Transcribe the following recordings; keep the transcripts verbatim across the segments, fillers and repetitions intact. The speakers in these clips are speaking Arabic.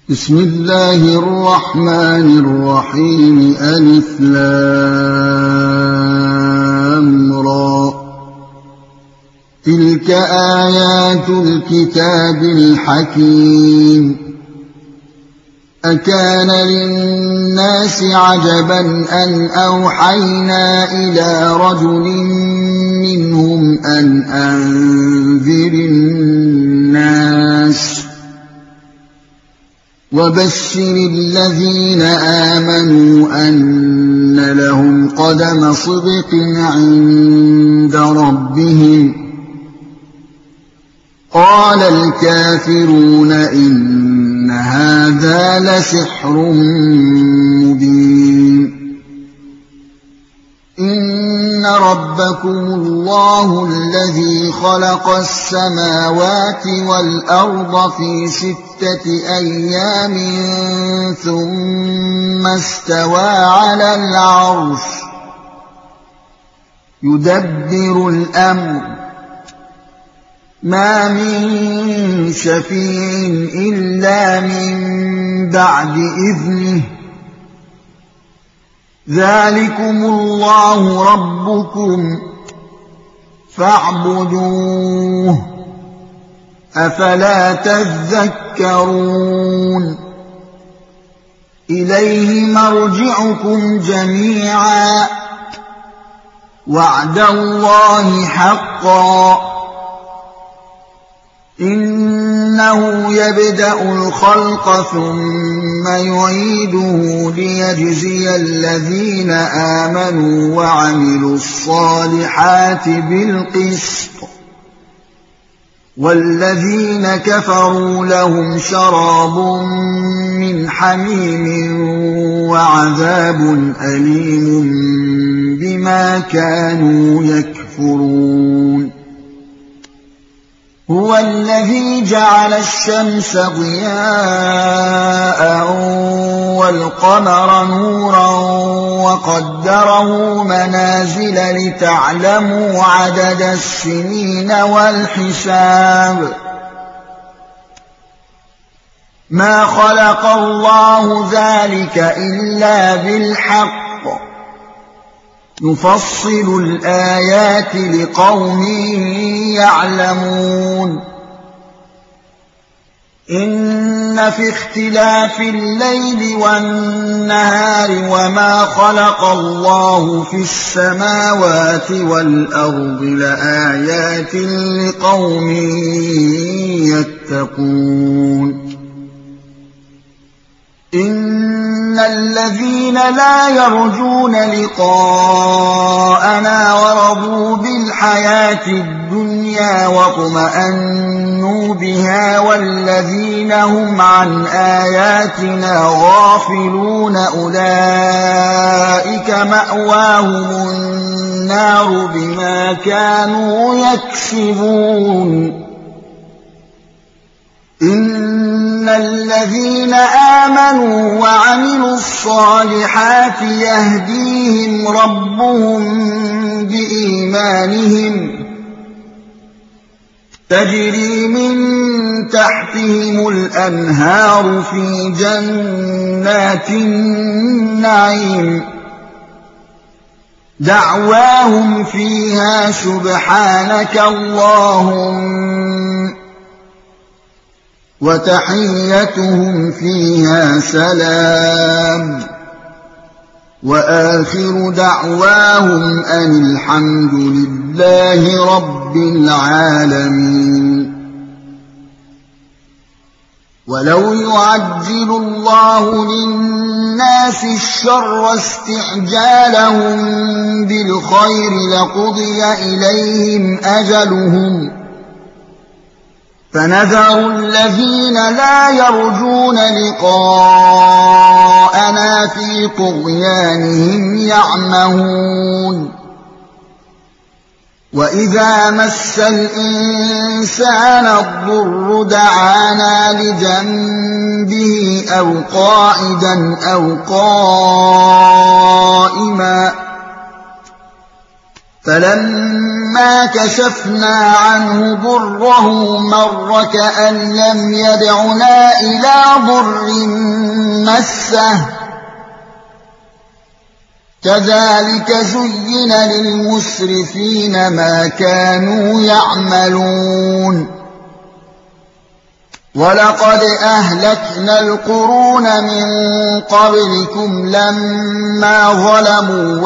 بسم الله الرحمن الرحيم ألف لام را تلك آيات الكتاب الحكيم أكان للناس عجبا أن أوحينا إلى رجل منهم أن أنذر الناس وبشر الذين آمنوا أن لهم قدم صدق عند ربهم قال الكافرون إن هذا لسحر مبين إن ربكم الله الذي خلق السماوات والأرض في ستة أيام ثم استوى على العرش يدبر الأمر ما من شفيع إلا من بعد إذنه ذلكم الله ربكم فاعبدوه أفلا تذكرون إليه مرجعكم جميعا وعد الله حقا إنه يبدأ الخلق ثم يعيده ليجزي الذين آمنوا وعملوا الصالحات بالقسط والذين كفروا لهم شراب من حميم وعذاب أليم بما كانوا يكفرون هو الذي جعل الشمس ضياء والقمر نورا وقدره منازل لتعلموا عدد السنين والحساب ما خلق الله ذلك إلا بالحق نفصل الآيات لقوم يعلمون إن في اختلاف الليل والنهار وما خلق الله في السماوات والأرض لآيات لقوم يتقون إن الذين لا يرجون لقاءنا ورضوا بالحياة الدنيا واطمأنوا بها والذين هم عن آياتنا غافلون أولئك مأواهم النار بما كانوا يكسبون إن الذين آمنوا وعملوا الصالحات يهديهم ربهم بإيمانهم تجري من تحتهم الأنهار في جنات النعيم دعواهم فيها سبحانك اللهم وتحيتهم فيها سلام وآخر دعواهم أن الحمد لله رب العالمين ولو يعجل الله للناس الشر استعجالهم بالخير لقضي إليهم أجلهم فنذر الذين لا يرجون لقاءنا في طغيانهم يعمهون وإذا مس الإنسان الضر دعانا لجنبه أو قاعدا أو قائما فلما كشفنا عنه ضره مر كأن لم يدعنا إلى ضر مسه كذلك زين للمسرفين ما كانوا يعملون ولقد أهلكنا القرون من قبلكم لما ظلموا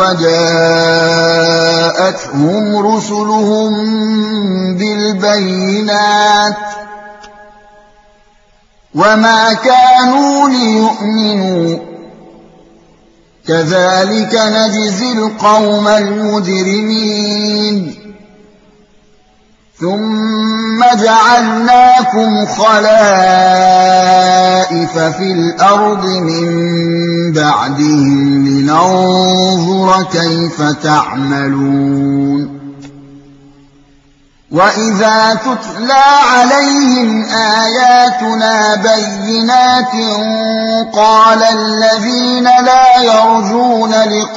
وجاءتهم رسلهم بالبينات وما كانوا ليؤمنوا كذلك نجزي القوم المجرمين ثم جعلناكم خلائف في الأرض من بعدهم لننظر كيف تعملون وإذا تتلى عليهم آياتنا بينات قال الذين لا يرجون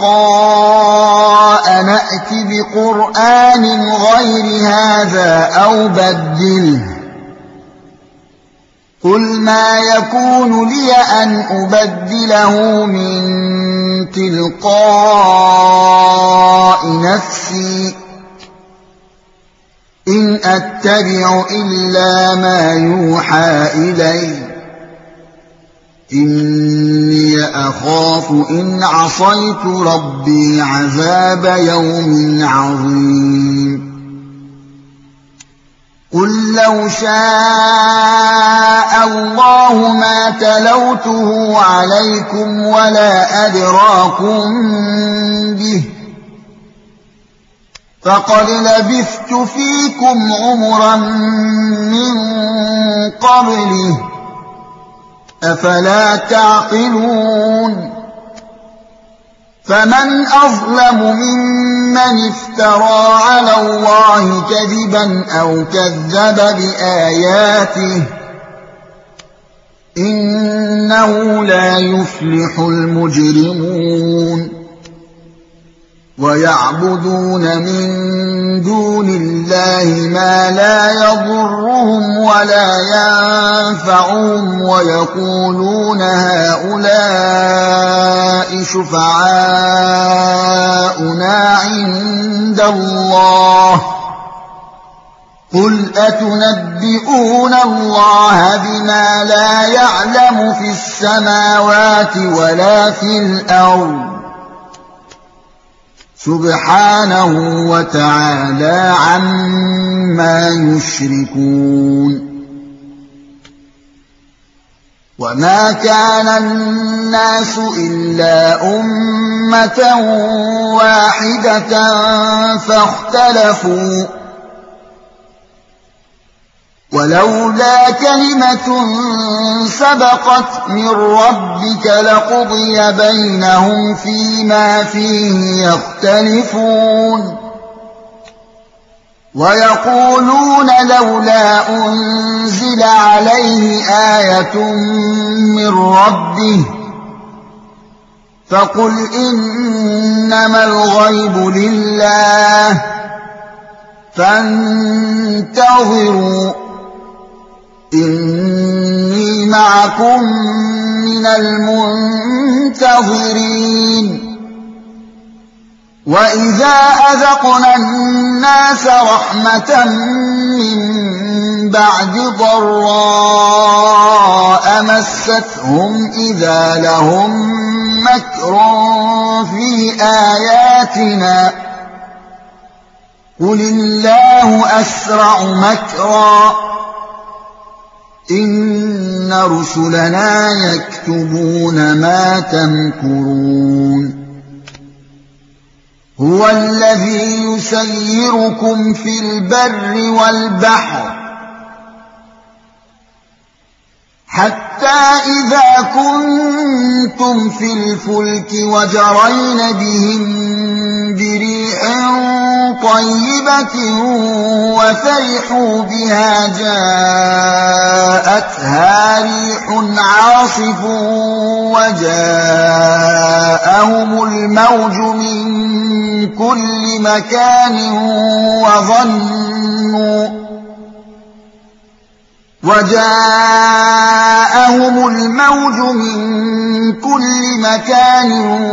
لقاء نأت بقرآن غير هذا أو بدله قل ما يكون لي أن أبدله من تلقاء نفسي إن أتبع إلا ما يوحى إلي إني أخاف إن عصيت ربي عذاب يوم عظيم قل لو شاء الله ما تلوته عليكم ولا أدراكم به فقد لبثت فيكم عمرا من قبله أفلا تعقلون فمن أظلم ممن افترى على الله كذبا أو كذب بآياته إنه لا يفلح المجرمون ويعبدون من دون الله ما لا يضرهم ولا ينفعهم ويقولون هؤلاء شفعاؤنا عند الله قل أتنبئون الله بما لا يعلم في السماوات ولا في الأرض سبحانه وتعالى عما يشركون وما كان الناس إلا أمة واحدة فاختلفوا ولولا كلمة سبقت من ربك لقضي بينهم فيما فيه يختلفون ويقولون لولا أنزل عليه آية من ربه فقل إنما الغيب لله فانتظروا إني معكم من المنتظرين وإذا أذقنا الناس رحمة من بعد ضراء مستهم إذا لهم مكر في آياتنا قل الله أسرع مكرا إن رسلنا يكتبون ما تمكرون هو الذي يسيركم في البر والبحر حتى إذا كنتم في الفلك وجرين بهم بريح طيبة وفرحوا بها جاءتها ريح عاصف وجاءهم الموج من كل مكان وظنوا وجاءهم الموج من كل مكان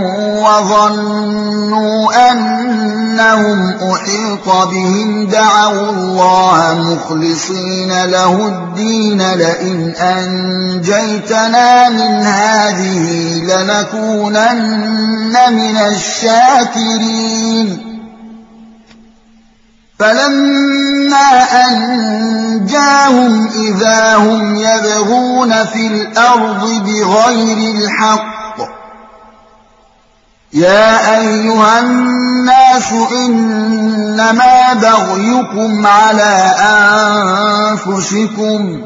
وظنوا أنهم أحيط بهم دعوا الله مخلصين له الدين لئن أنجيتنا من هذه لنكونن من الشاكرين فلما أنجاهم إذا هم يبغون في الأرض بغير الحق يا أيها الناس إنما بغيكم على أنفسكم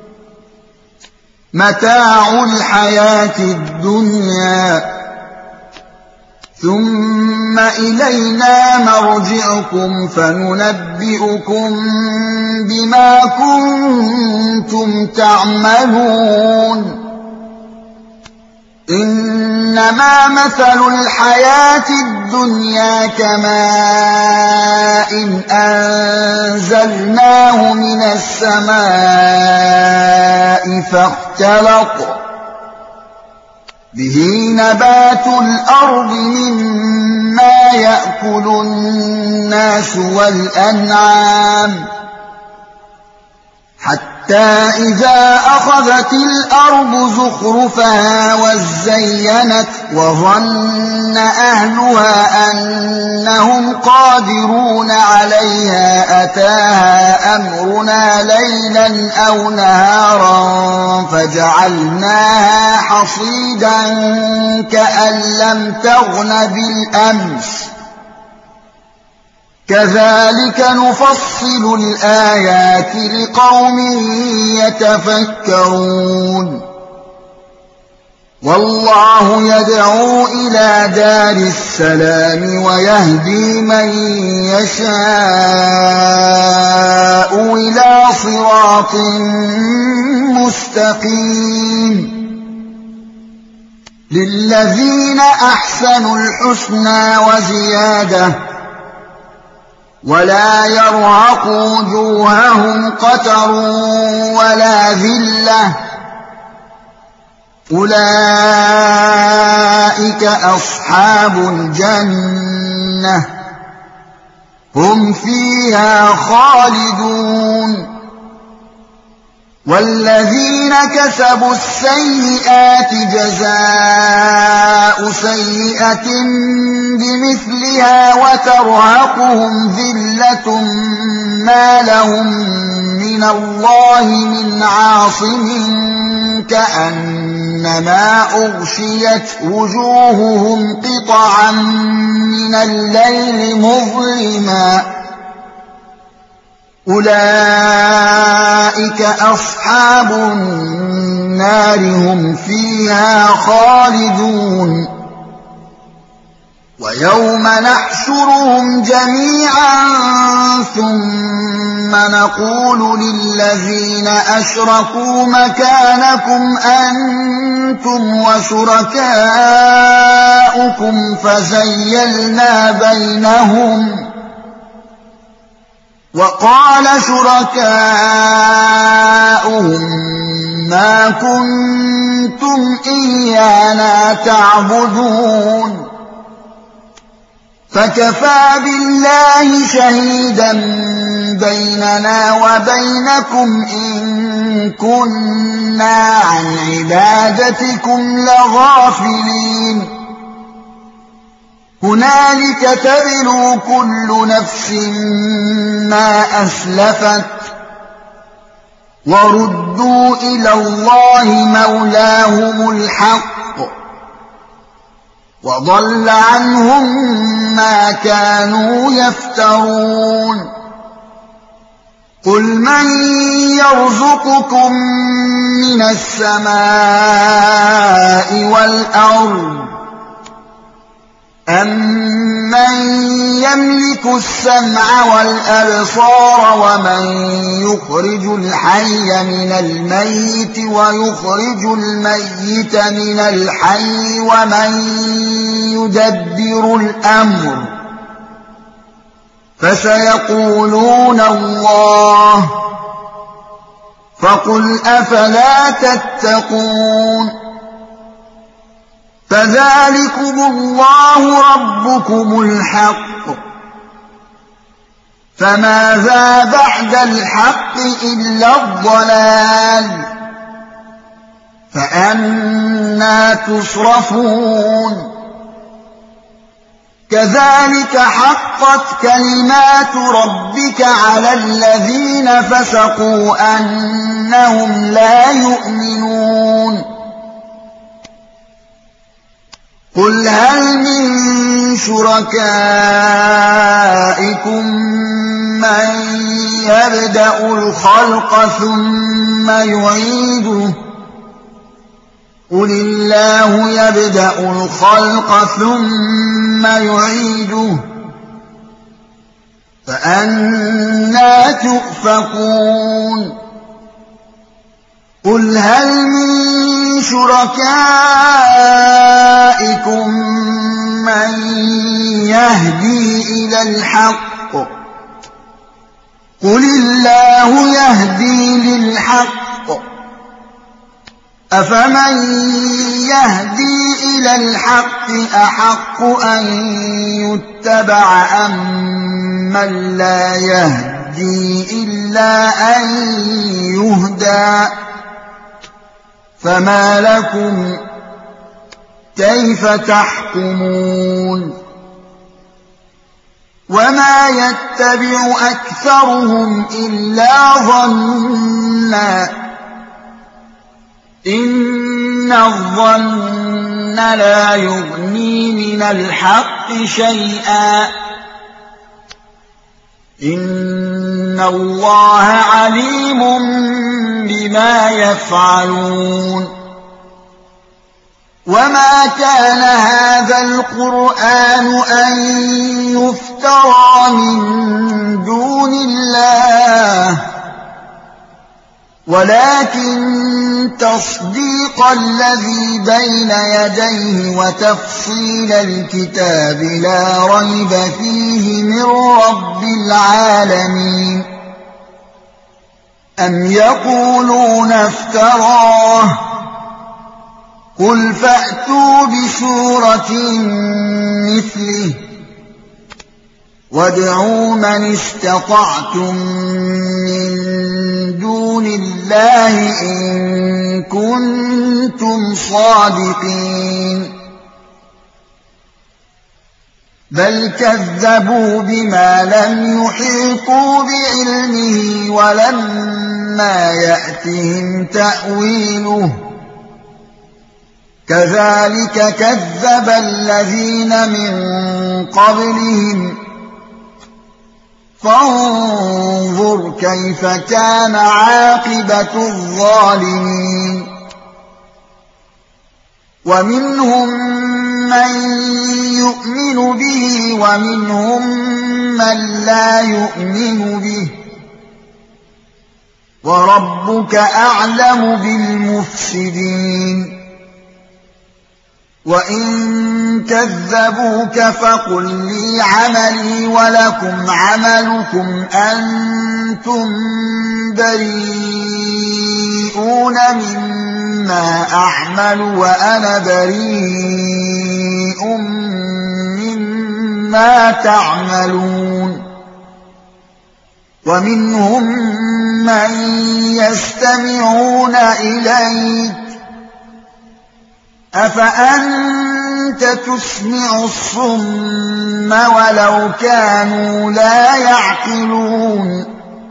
متاع الحياة الدنيا ثم إلينا مرجعكم فننبئكم بما كنتم تعملون إنما مثل الحياة الدنيا كماء أنزلناه من السماء فاختلط به نبات الأرض مما يأكل الناس والأنعام حتى إذا أخذت الأرض زخرفها وزينت وظن أهلها أنهم قادرون عليها أتاها أمرنا ليلا أو نهارا فجعلناها حصيدا كأن لم تغن بالأمس كذلك نفصل الآيات لقوم يتفكرون والله يدعو إلى دار السلام ويهدي من يشاء إلى صراط مستقيم للذين أحسنوا الحسنى وزيادة ولا يرهق وجوههم قتر ولا ذلة أولئك أصحاب الجنة هم فيها خالدون والذين كسبوا السيئات جزاء سيئة بمثلها وترهقهم ذلة ما لهم من الله من عاصم كأنما أغشيت وجوههم قطعا من الليل مظلما أولئك أصحاب النار هم فيها خالدون ويوم نحشرهم جميعا ثم نقول للذين أشركوا مكانكم أنتم وشركاؤكم فزيلنا بينهم وقال شركاؤهم ما كنتم إيانا تعبدون فكفى بالله شهيدا بيننا وبينكم إن كنا عن عبادتكم لغافلين هنالك تبلو كل نفس ما أسلفت وردوا إلى الله مولاهم الحق وضل عنهم ما كانوا يفترون قل من يرزقكم من السماء والأرض أَمَّنْ يَمْلِكُ السَّمْعَ وَالْأَبْصَارَ وَمَنْ يُخْرِجُ الْحَيَّ مِنَ الْمَيِّتِ وَيُخْرِجُ الْمَيِّتَ مِنَ الْحَيِّ وَمَنْ يُدَبِّرُ الْأَمْرَ فسيقولون الله فقل أفلا تتقون فذلكم الله ربكم الحق فماذا بعد الحق إلا الضلال فأنى تصرفون كذلك حقت كلمات ربك على الذين فسقوا أنهم لا يؤمنون قل هل من شركائكم من يبدأ الخلق ثم يعيده قل الله يبدأ الخلق ثم يعيده فأنى تؤفكون قل هل من شركائكم من يهدي إلى الحق قل الله يهدي للحق أفمن يهدي إلى الحق أحق أن يتبع أم من لا يهدي إلا أن يهدى فما لكم كيف تحكمون وما يتبع أكثرهم إلا ظنّا إن الظن لا يغني من الحق شيئا إن الله عليم بما يفعلون وما كان هذا القرآن أن يفترى من دون الله ولكن تصديق الذي بين يديه وتفصيل الكتاب لا ريب فيه من رب العالمين أم يقولون افتراه قل فأتوا بسورة مثله وادعوا من استطعتم من دون الله إن كنتم صادقين بل كذبوا بما لم يحيطوا بعلمه ولما يأتهم تأويله كذلك كذب الذين من قبلهم فانظر كيف كان عاقبة الظالمين ومنهم من يؤمن به ومنهم من لا يؤمن به وربك أعلم بالمفسدين وإن كذبوك فقل لي عملي ولكم عملكم أنتم بريئون مما أعمل وأنا بريء مما تعملون ومنهم من يستمعون إليك أفأنت تسمع الصم ولو كانوا لا يعقلون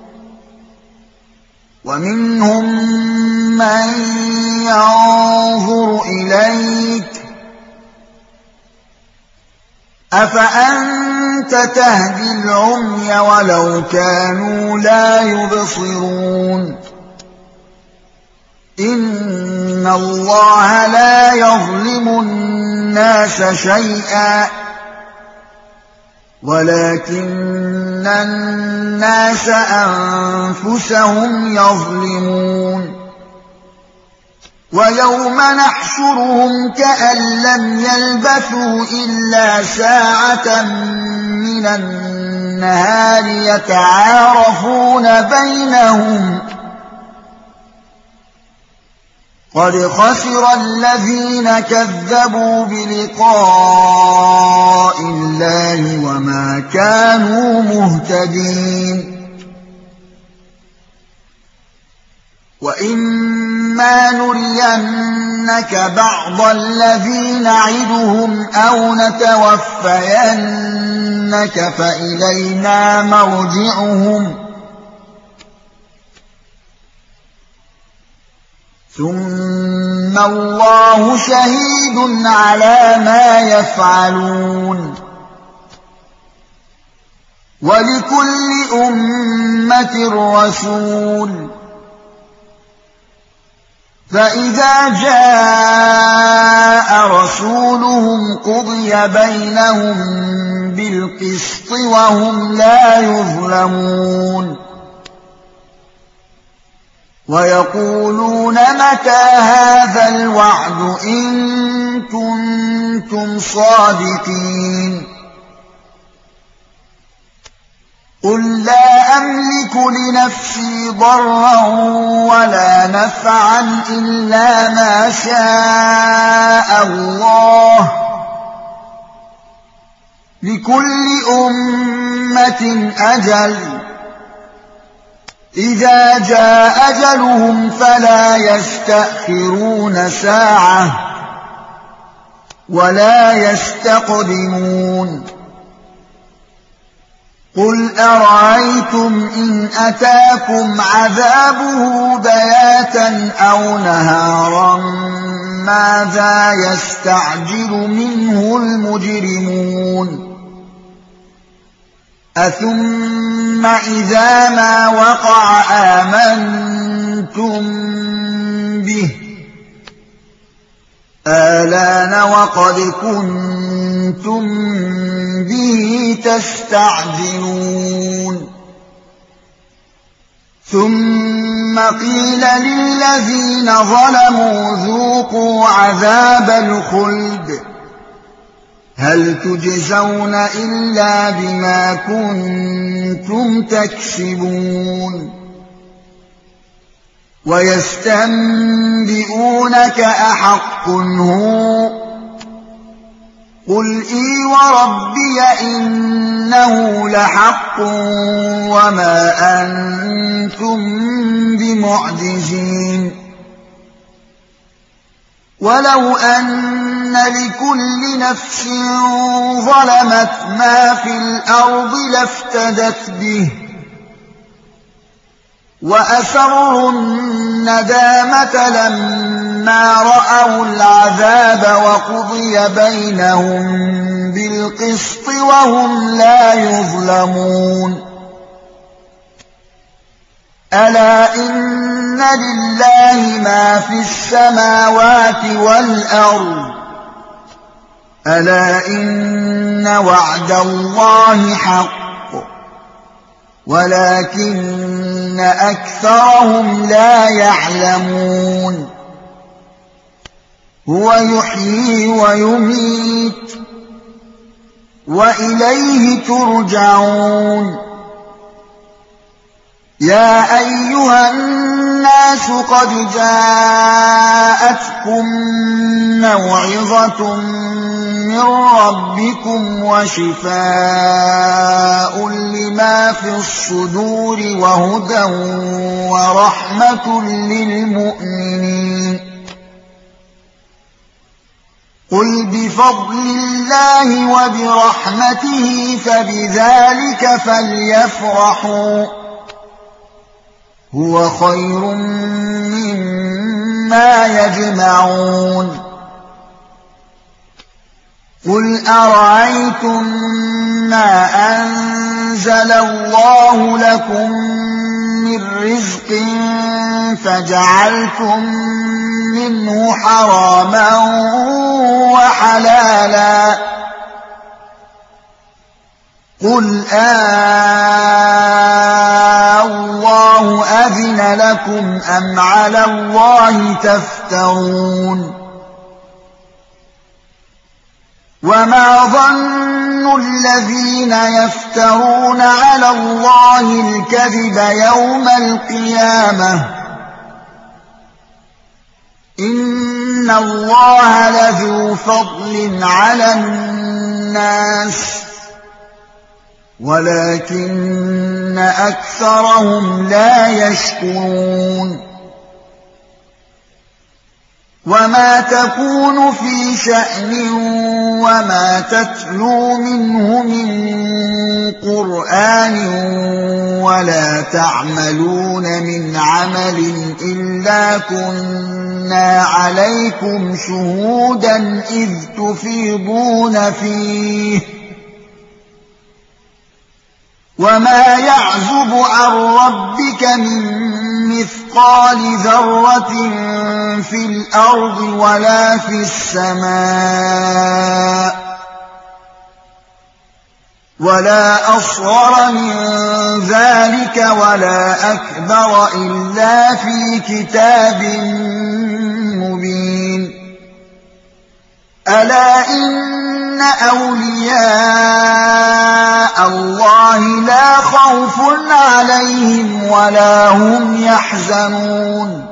ومنهم من ينظر إليك أفأنت تهدي العمي ولو كانوا لا يبصرون إن الله لا يظلم الناس شيئا ولكن الناس أنفسهم يظلمون ويوم نحشرهم كأن لم يلبثوا إلا ساعة من النهار وَالنَّهَارِ يَتَعَارَفُونَ بَيْنَهُمْ قَدْ خَسِرَ الَّذِينَ كَذَّبُوا بِلِقَاءِ اللَّهِ وَمَا كَانُوا مُهْتَدِينَ وَإِمَّا نُرِيَنَّكَ بَعْضَ الَّذِي نَعِدُهُمْ أَوْ نَتَوَفَّيَنَّكَ فَإِلَيْنَا مَرْجِعُهُمْ ثُمَّ اللَّهُ شَهِيدٌ عَلَى مَا يَفْعَلُونَ وَلِكُلِّ أُمَّةٍ رَّسُولٌ فَإِذَا جَاءَ رَسُولُهُمْ قُضِيَ بَيْنَهُم بِالْقِسْطِ وَهُمْ لَا يُظْلَمُونَ وَيَقُولُونَ مَتَىٰ هَٰذَا الْوَعْدُ إِن كُنتُمْ صَادِقِينَ قُل لَّا أَمْلِكُ لِنَفْسِي ضَرًّا وَلَا نَفْعًا إِلَّا مَا شَاءَ اللَّهُ لِكُلِّ أُمَّةٍ أَجَلٌ إِذَا جَاءَ أَجَلُهُمْ فَلَا يَسْتَأْخِرُونَ سَاعَةً وَلَا يَسْتَقْدِمُونَ قُلْ أَرَأَيْتُمْ إِنْ أَتَاكُمْ عَذَابُهُ بَيَاتًا أَوْ نَهَارًا مَاذَا يَسْتَعْجِلُ مِنْهُ الْمُجْرِمُونَ أَثُمَّ إِذَا مَا وَقَعَ آمَنْتُمْ بِهِ آلَانَ وَقَدْ كُنتُمْ بِهِ تَسْتَعْجِلُونَ ثُمَّ قِيلَ لِلَّذِينَ ظَلَمُوا ذُوقُوا عَذَابَ الْخُلْدِ هَلْ تُجْزَوْنَ إِلَّا بِمَا كُنتُمْ تَكْسِبُونَ وَيَسْتَنبِئُونَكَ أَحَقٌّ هُوَ قُلْ إِي وَرَبِّيَ إِنَّهُ لَحَقٌّ وَمَا أَنتُم بِمُعْجِزِينَ وَلَوْ أَنَّ لِكُلِّ نَفْسٍ ظَلَمَتْ مَا فِي الْأَرْضِ لَافْتَدَتْ بِهِ وَأَسَرُّوا النَّدَامَةَ لَمَّا رَأَوُا الْعَذَابَ وَقُضِيَ بَيْنَهُم بِالْقِسْطِ وَهُمْ لَا يُظْلَمُونَ أَلَا إِنَّ لِلَّهِ مَا فِي السَّمَاوَاتِ وَالْأَرْضِ أَلَا إِنَّ وَعْدَ اللَّهِ حَقٌّ وَلَكِنَّ أَكْثَرَهُمْ لَا يَعْلَمُونَ هُوَ يُحْيِي وَيُمِيتُ وَإِلَيْهِ تُرْجَعُونَ يَا أَيُّهَا النَّاسُ قَدْ جَاءَتْكُم مَّوْعِظَةٌ مِّن رَّبِّكُمْ وَشِفَاءٌ لِّمَا فِي الصُّدُورِ وَهُدًى وَرَحْمَةٌ لِّلْمُؤْمِنِينَ قُلْ بِفَضْلِ اللَّهِ وَبِرَحْمَتِهِ فَبِذَٰلِكَ فَلْيَفْرَحُوا هُوَ خَيْرٌ مِّمَّا يَجْمَعُونَ قُلْ أَرَأَيْتُم مَّا أَنزَلَ اللَّهُ لَكُم مِّن رِّزْقٍ فَجَعَلْتُم مِّنْهُ حَرَامًا وَحَلَالًا قُلْ آللَّهُ أَذِنَ لَكُمْ أَمْ عَلَى اللَّهِ تَفْتَرُونَ وما ظن الذين يفترون على الله الكذب يوم القيامة إن الله لذو فضل على الناس ولكن أكثرهم لا يشكرون وما تكون في شأن وما تتلو منه من قرآن ولا تعملون من عمل إلا كنا عليكم شهودا إذ تفيضون فيه وما يعزب عن ربك من مثقال ذرة في الأرض ولا في السماء ولا أصغر من ذلك ولا أكبر إلا في كتاب مبين ألا إن أولياء الله لا خوف عليهم ولا هم يحزنون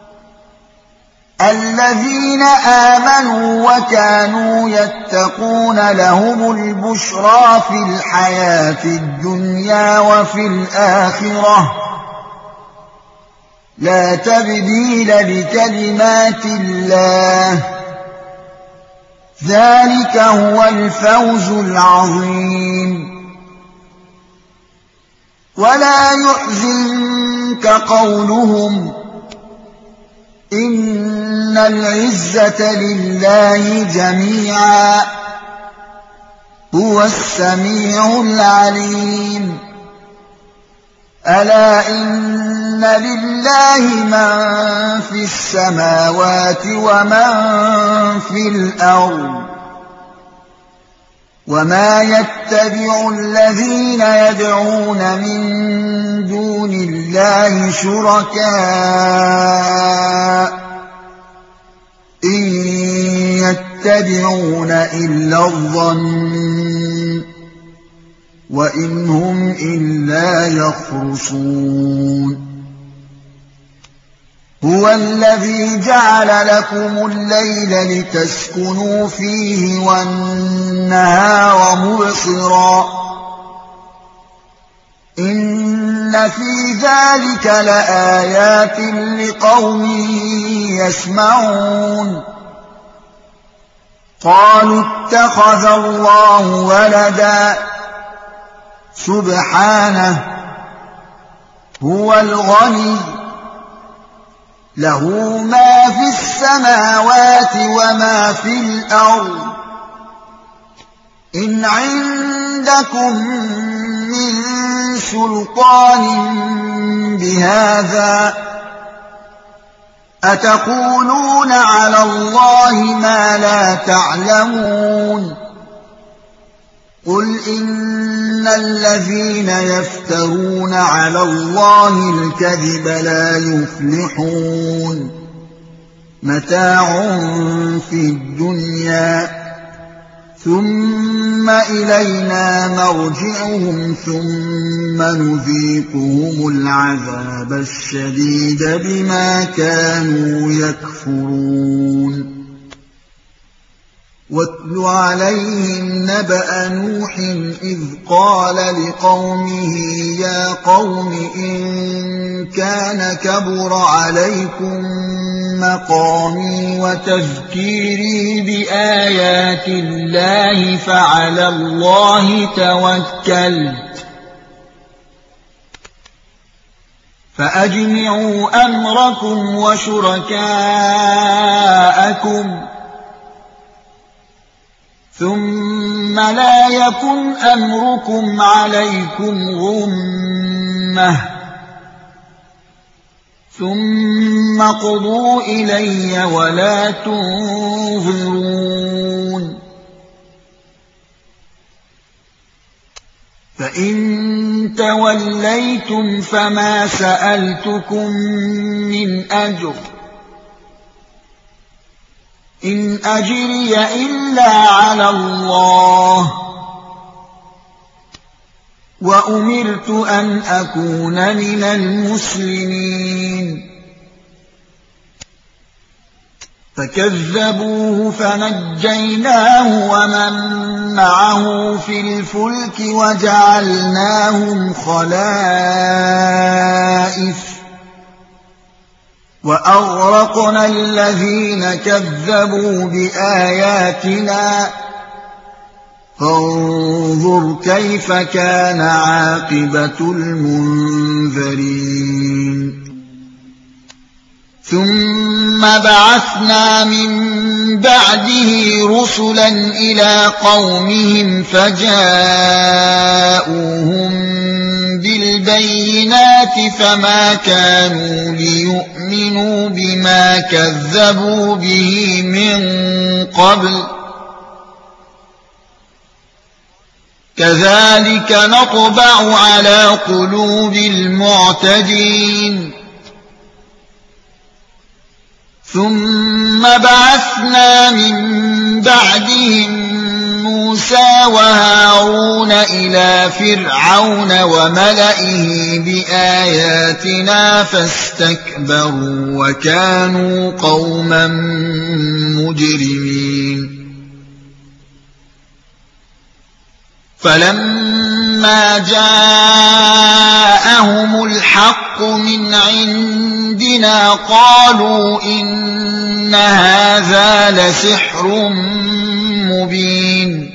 الذين آمنوا وكانوا يتقون لهم البشرى في الحياة الدنيا وفي الآخرة لا تبديل لكلمات الله ذلك هو الفوز العظيم ولا يحزنك قولهم إن العزة لله جميعا هو السميع العليم ألا إن لله من في السماوات ومن في الأرض وما يتبع الذين يدعون من دون الله شركاء إن يتبعون إلا الظن وإن هم إلا يخرصون هو الذي جعل لكم الليل لتسكنوا فيه والنهار مبصرا إن في ذلك لآيات لقوم يسمعون قالوا اتخذ الله ولدا سبحانه هو الغني له ما في السماوات وما في الأرض إن عندكم من سلطان بهذا أتقولون على الله ما لا تعلمون قل إن الذين يفترون على الله الكذب لا يفلحون متاع في الدنيا ثم إلينا مرجعهم ثم نذيقهم العذاب الشديد بما كانوا يكفرون واتل عليهم نبأ نوح إذ قال لقومه يا قوم إن كان كبر عليكم مقامي وتذكيري بآيات الله فعلى الله توكلت فأجمعوا أمركم وشركاءكم ثم لا يكن أمركم عليكم غمة ثم قضوا إلي ولا تنظرون فإن توليتم فما سألتكم من أجر إن أجري إلا على الله وأمرت أن أكون من المسلمين فكذبوه فنجيناه ومن معه في الفلك وجعلناهم خلائف وأغرقنا الذين كذبوا بآياتنا فانظر كيف كان عاقبة المنذرين ثم بعثنا من بعده رسلا إلى قومهم فجاءوهم بالبينات فما كانوا ليؤمنوا بما كذبوا به من قبل كذلك نطبع على قلوب المعتدين ثم بعثنا من بعدهم موسى وهارون إلى فرعون وملئه بآياتنا فاستكبروا وكانوا قوما مجرمين فلما جاءهم الحق من عندنا قالوا إن هذا لسحر مبين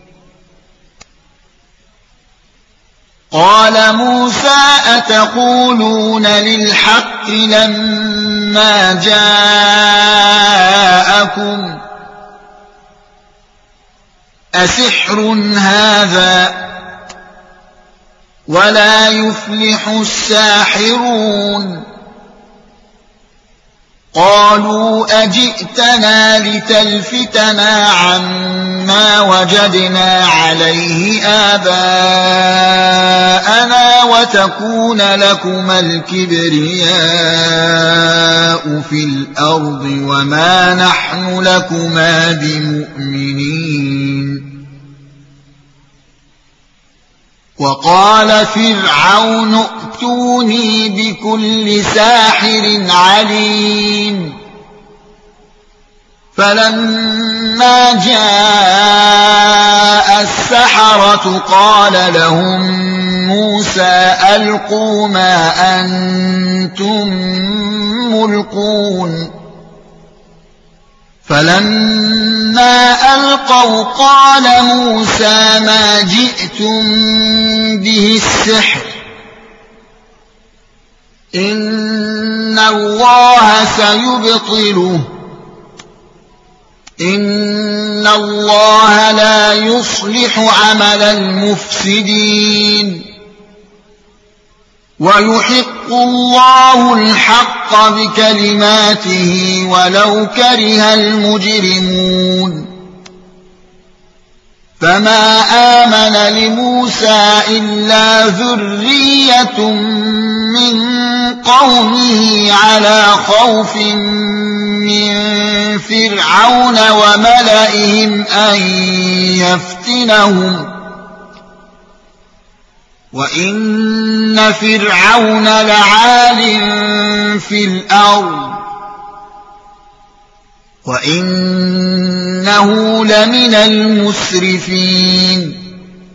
قال موسى أتقولون للحق لما جاءكم أسحر هذا ولا يفلح الساحرون قالوا أجئتنا لتلفتنا عما وجدنا عليه آباءنا وتكون لكما الكبرياء في الأرض وما نحن لكما بمؤمنين وقال فرعون ائتوني بكل ساحر عليم فلما جاء السحرة قال لهم موسى ألقوا ما أنتم ملقون فلما ألقوا قال موسى ما جئتم به السحر إن الله سيبطله إن الله لا يصلح عمل المفسدين ويحق الله الحق بكلماته ولو كره المجرمون فما آمن لموسى إلا ذرية من قومه على خوف من فرعون وملئهم أن يفتنهم وإن فرعون لعال في الأرض وإنه لمن المسرفين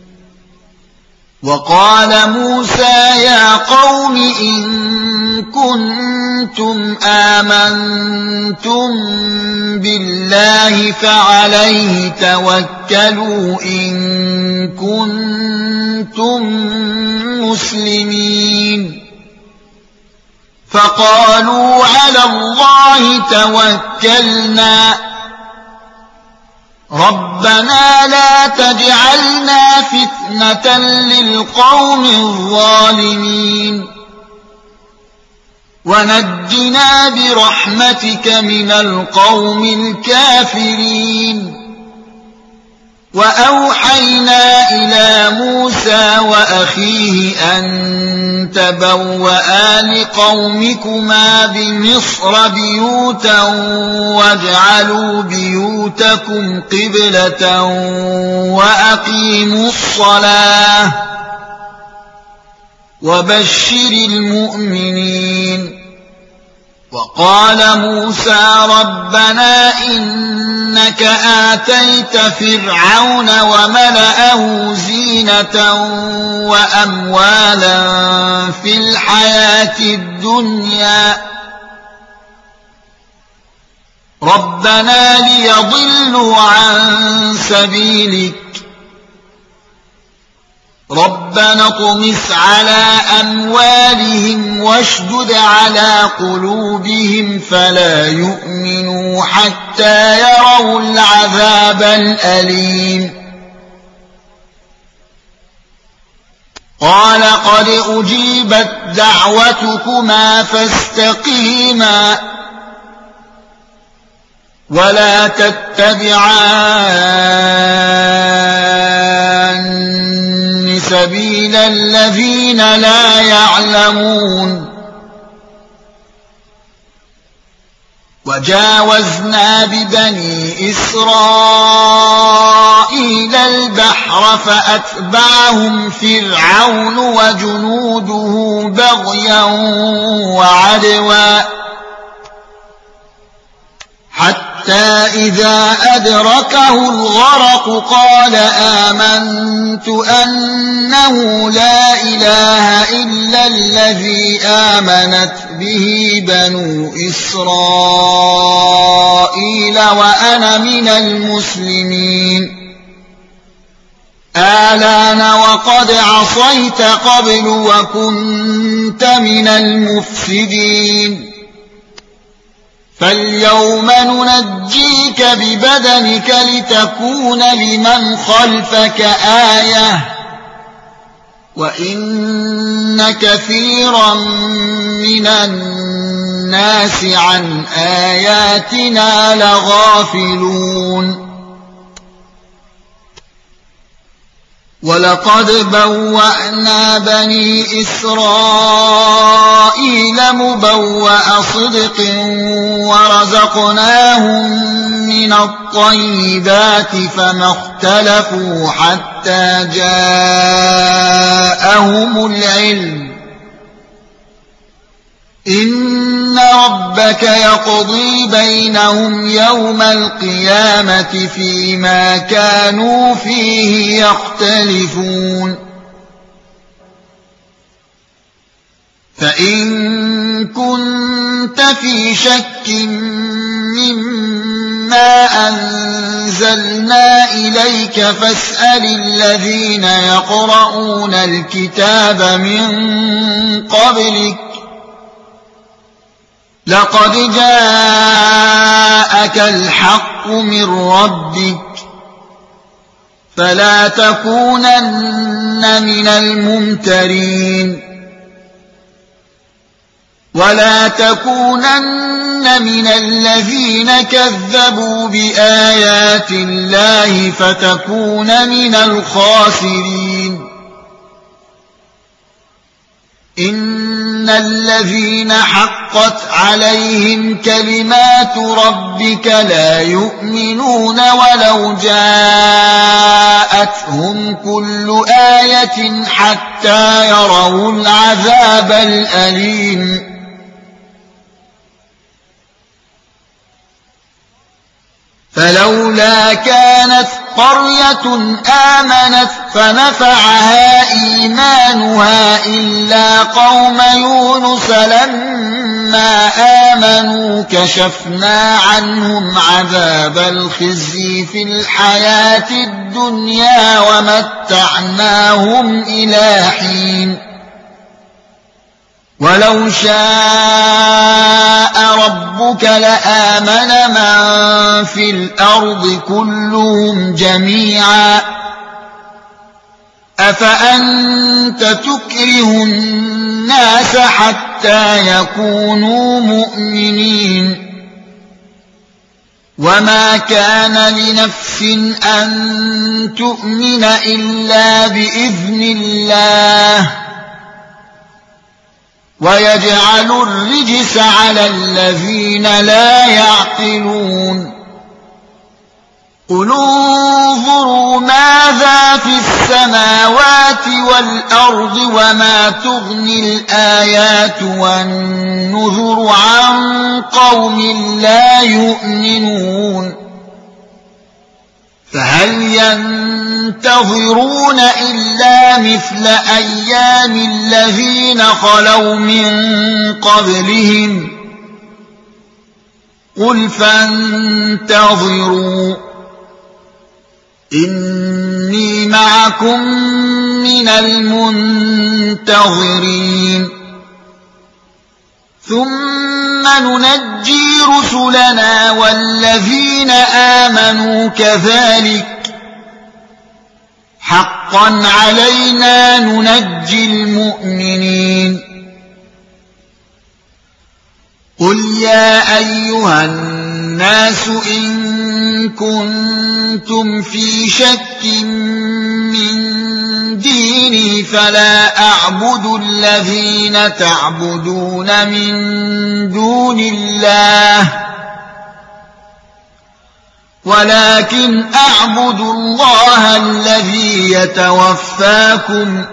وقال موسى يا قوم إن كنتم آمنتم بالله فعليه توكلوا إن كنتم مسلمين فقالوا على الله توكلنا ربنا لا تجعلنا فتنة للقوم الظالمين ونجنا برحمتك من القوم الكافرين وأوحينا إلى موسى وأخيه أن تبوأ لقومكما بمصر بيوتا واجعلوا بيوتكم قبلة وأقيموا الصلاة وبشر المؤمنين. وقال موسى ربنا إنك آتيت فرعون وملأه زينة وأموالا في الحياة الدنيا ربنا ليضلوا عن سبيلك ربنا اطمس على أموالهم واشدد على قلوبهم فلا يؤمنوا حتى يروا العذاب الأليم. قال قد أجيبت دعوتكما فاستقيما ولا تتبعان سبيل الذين لا يعلمون. وجاوزنا ببني إسرائيل البحر فأتبعهم فرعون وجنوده بغيا وعدوا حتى إذا أدركه الغرق قال آمنت أنه لا إله إلا الذي آمنت به بنو إسرائيل وأنا من المسلمين. آلان وقد عصيت قبل وكنت من المفسدين فاليوم ننجيك ببدنك لتكون لمن خلفك آية وإن كثيرا من الناس عن آياتنا لغافلون. ولقد بوأنا بني إسرائيل مبوأ صدق ورزقناهم من الطيبات فما اختلفوا حتى جاءهم العلم إن ربك يقضي بينهم يوم القيامة فيما كانوا فيه يختلفون. فإن كنت في شك مما أنزلنا إليك فاسأل الذين يقرؤون الكتاب من قبلك لقد جاءك الحق من ربك فلا تكونن من الممترين ولا تكونن من الذين كذبوا بآيات الله فتكون من الخاسرين. إن الذين حقت عليهم كلمات ربك لا يؤمنون ولو جاءتهم كل آية حتى يروا العذاب الأليم. فلولا كانت قرية آمنت فنفعها إيمانها إلا قوم يونس لما آمنوا كشفنا عنهم عذاب الخزي في الحياة الدنيا ومتعناهم إلى حين. ولو شاء ربك لآمن من في الأرض كلهم جميعا أفأنت تكره الناس حتى يكونوا مؤمنين وما كان لنفس أن تؤمن إلا بإذن الله ويجعل الرجس على الذين لا يعقلون قل انظروا ماذا في السماوات والأرض وما تغني الآيات والنذر عن قوم لا يؤمنون فهل ينتظرون إلا مثل أيام الذين خلوا من قبلهم قل فانتظروا إني معكم من المنتظرين ثم ننجي رسلنا والذين آمنوا كذلك حقا علينا ننجي المؤمنين قل يا أيها الناس إن كنتم في شك من ديني فلا أعبد الذين تعبدون من دون الله ولكن أعبد الله الذي يتوفاكم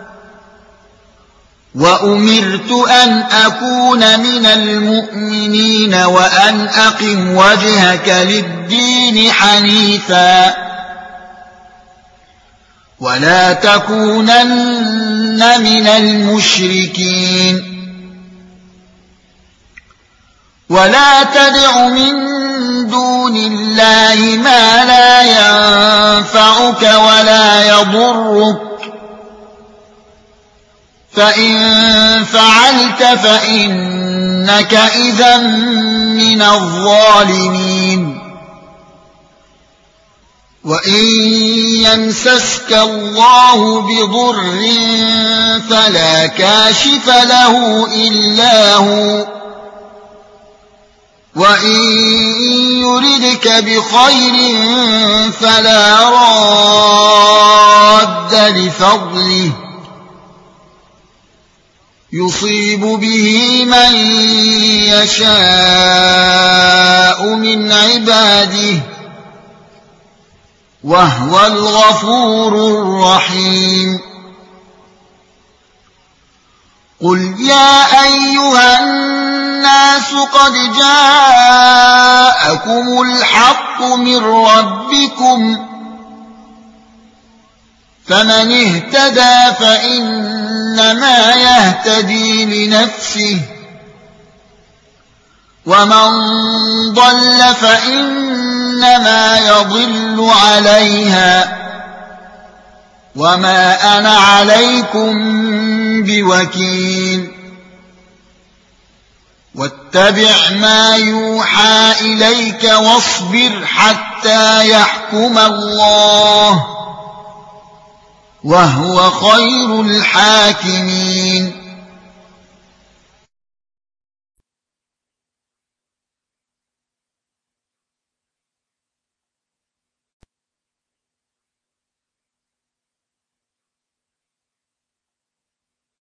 وأمرت أن أكون من المؤمنين وأن أقم وجهك للدين حنيفا ولا تكونن من المشركين ولا تدع من دون الله ما لا ينفعك ولا يضرك فإن فعلت فإنك إذا من الظالمين وإن يمسسك الله بضر فلا كاشف له إلا هو وإن يردك بخير فلا راد لفضله يصيب به من يشاء من عباده وهو الغفور الرحيم قل يا أيها الناس قد جاءكم الحق من ربكم فمن اهتدى فإنما يهتدي لنفسه ومن ضل فإنما يضل عليها وما أنا عليكم بوكيل واتبع ما يوحى إليك واصبر حتى يحكم الله وهو خير الحاكمين